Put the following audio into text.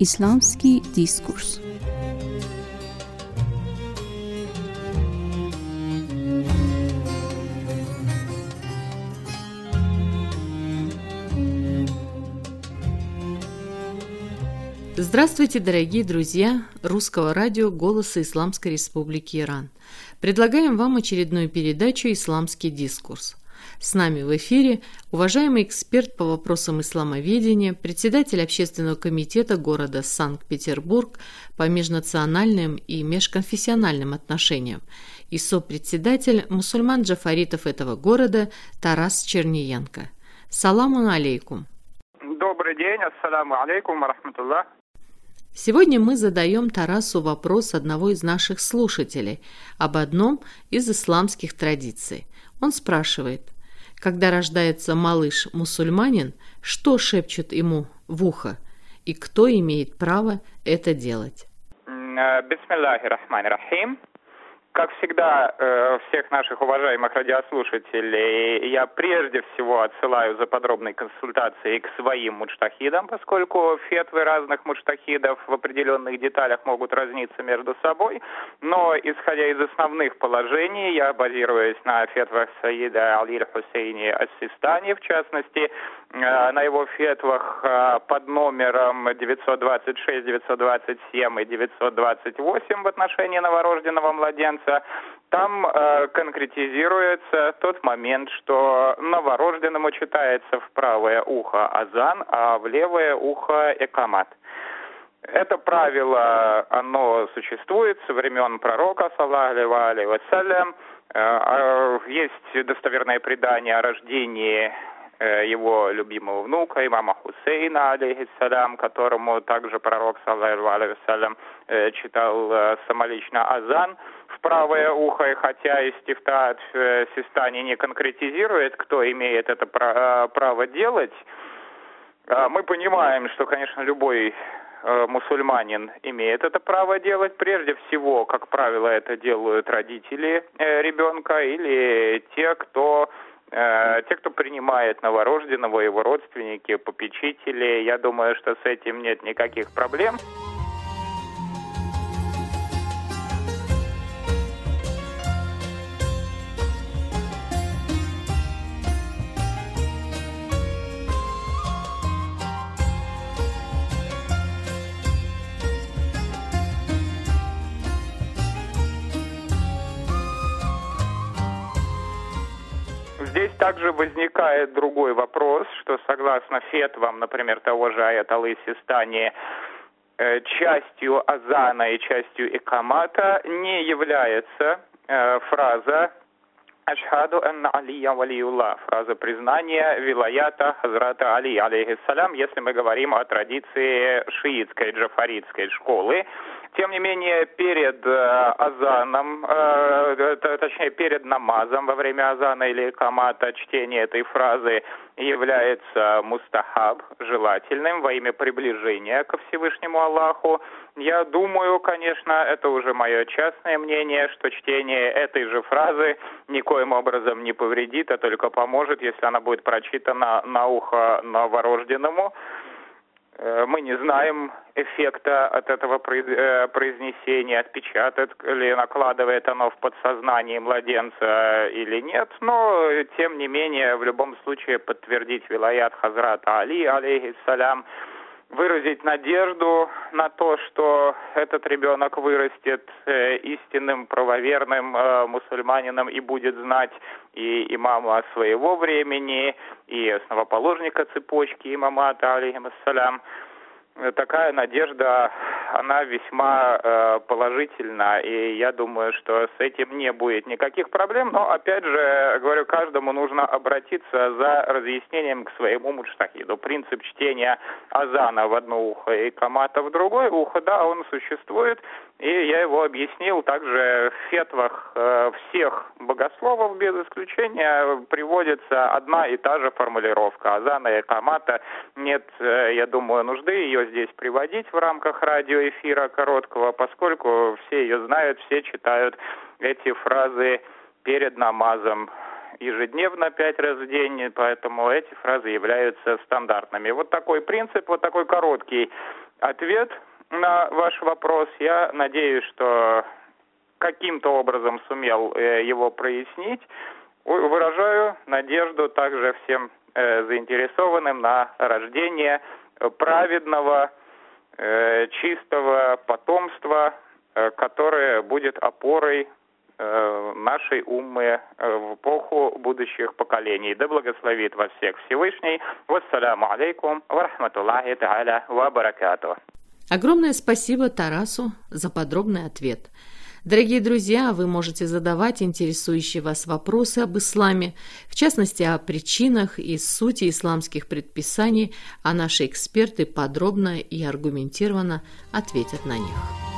Исламский дискурс. Здравствуйте, дорогие друзья Русского радио «Голоса Исламской Республики Иран». Предлагаем вам очередную передачу «Исламский дискурс». С нами в эфире уважаемый эксперт по вопросам исламоведения, председатель общественного комитета города Санкт-Петербург по межнациональным и межконфессиональным отношениям и сопредседатель мусульман-джафаритов этого города Тарас Черниенко. Саламу алейкум. Добрый день, ассаламу алейкум, рахматуллах. Сегодня мы задаем Тарасу вопрос одного из наших слушателей об одном из исламских традиций. Он спрашивает: когда рождается малыш-мусульманин, что шепчут ему в ухо, и кто имеет право это делать? Бисмиллахи рахмани рахим. Как всегда, всех наших уважаемых радиослушателей я прежде всего отсылаю за подробной консультацией к своим муджтахидам, поскольку фетвы разных муджтахидов в определенных деталях могут разниться между собой, но исходя из основных положений, я базируюсь на фетвах Саида Али-Хусейни ас-Систани, в частности, на его фетвах под номером 926, 927 и 928 в отношении новорожденного младенца. Там конкретизируется тот момент, что новорожденному читается в правое ухо азан, а в левое ухо экамат. Это правило, оно существует со времен пророка, саллаллаху алейхи ва саллям. Есть достоверное предание о рождении его любимого внука, имама Хусейна, алейхиссалям, которому также пророк, саллаллаху алейхи ва саллям, читал самолично азан в правое ухо, и хотя Истифта Систани не конкретизирует, кто имеет это право делать, мы понимаем, что, конечно, любой мусульманин имеет это право делать. Прежде всего, как правило, это делают родители ребенка или те, кто принимает новорожденного, его родственники, попечители. Я думаю, что с этим нет никаких проблем. Здесь также возникает другой вопрос, что согласно фетвам, например, того же аята Алы-Систани, частью азана и частью икамата не является фраза «Ашхаду анна Алия валиуллах», фраза признания вилаята Хазрата Али, алейхиссалям, если мы говорим о традиции шиитской, джафаритской школы. Тем не менее, перед азаном, точнее, перед намазом во время азана или икамата чтение этой фразы является мустахаб, желательным во имя приближения ко Всевышнему Аллаху. Я думаю, конечно, это уже мое частное мнение, что чтение этой же фразы никоим образом не повредит, а только поможет, если она будет прочитана на ухо новорожденному. Мы не знаем эффекта от этого произнесения, отпечатает ли, накладывает оно в подсознание младенца или нет, но, тем не менее, в любом случае подтвердить вилаят Хазрата Али, алейхиссалям, выразить надежду на то, что этот ребенок вырастет истинным, правоверным мусульманином и будет знать и имама своего времени, и основоположника цепочки имамата, алейхиссалям. Такая надежда, она весьма положительна, и я думаю, что с этим не будет никаких проблем, но, опять же, говорю, каждому нужно обратиться за разъяснением к своему муджтахиду. Принцип чтения азана в одно ухо и икамата в другое ухо, да, он существует, и я его объяснил также в фетвах всех богословов, без исключения, приводится одна и та же формулировка азана и икамата. Нет, я думаю, нужды ее здесь приводить в рамках радиоэфира короткого, поскольку все ее знают, все читают эти фразы перед намазом ежедневно 5 раз в день, поэтому эти фразы являются стандартными. Вот такой принцип, вот такой короткий ответ на ваш вопрос. Я надеюсь, что каким-то образом сумел его прояснить. Выражаю надежду также всем заинтересованным на рождение праведного, чистого потомства, которое будет опорой нашей уммы в эпоху будущих поколений. Да благословит вас всех Всевышний. Вассаляму алейкум ва рахматуллахи та'аля ва баракатух. Огромное спасибо Тарасу за подробный ответ. Дорогие друзья, вы можете задавать интересующие вас вопросы об исламе, в частности о причинах и сути исламских предписаний, а наши эксперты подробно и аргументированно ответят на них.